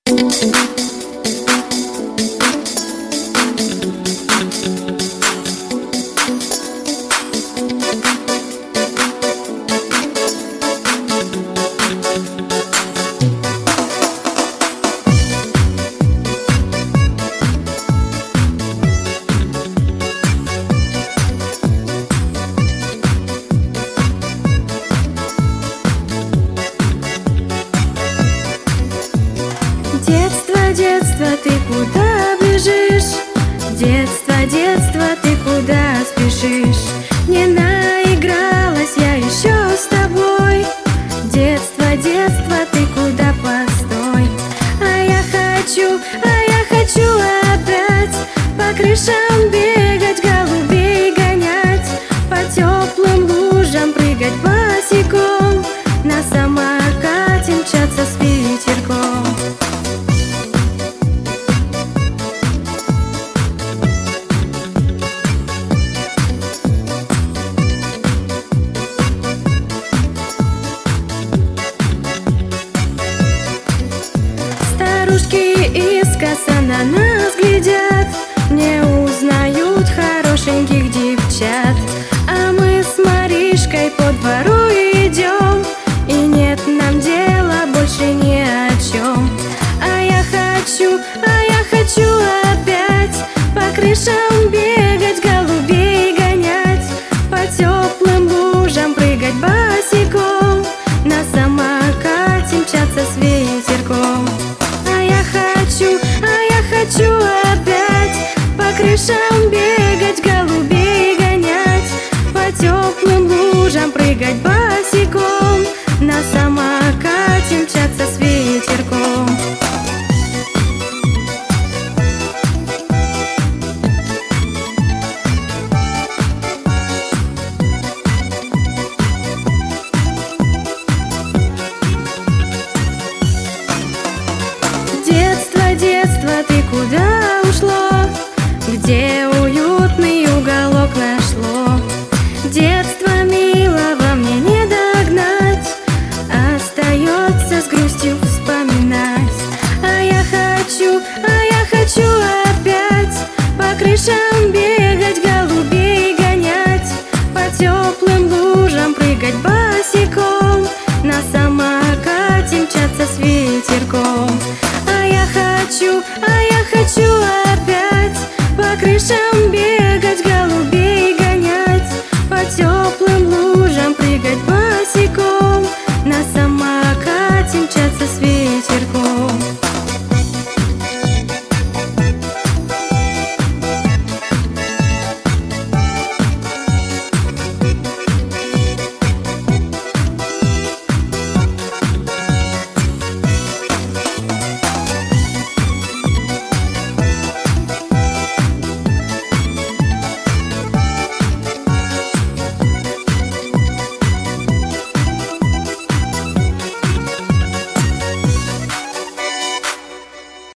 Детство, детство, ты куда бежишь? Детство, детство, ты куда спешишь? Не наигралась я еще с тобой. Детство, детство, ты куда, постой. А я хочу опять по крышам бегать, голубей гонять, по теплым лужам прыгать босиком, на самокате мчаться с ветерком. Старушки искоса на нас глядят, не узнают хорошеньких девчат. А мы с Маришкой по двору идем, и нет нам дела больше ни о чем. А я хочу опять по крышам бегать, голубей гонять, по теплым лужам прыгать босиком, на самокате мчаться с ветерком. А я хочу опять по крышам бегать, голубей гонять, по теплым лужам прыгать босиком, на самокате мчаться с ветерком. Детство, детство, ты куда ушло? Где уютный уголок нашло? Детство милого мне не догнать, остается с грустью вспоминать. А я хочу опять по крышам бегать, голубей гонять, по теплым лужам прыгать босиком, на самокате мчаться с ветерком. А я хочу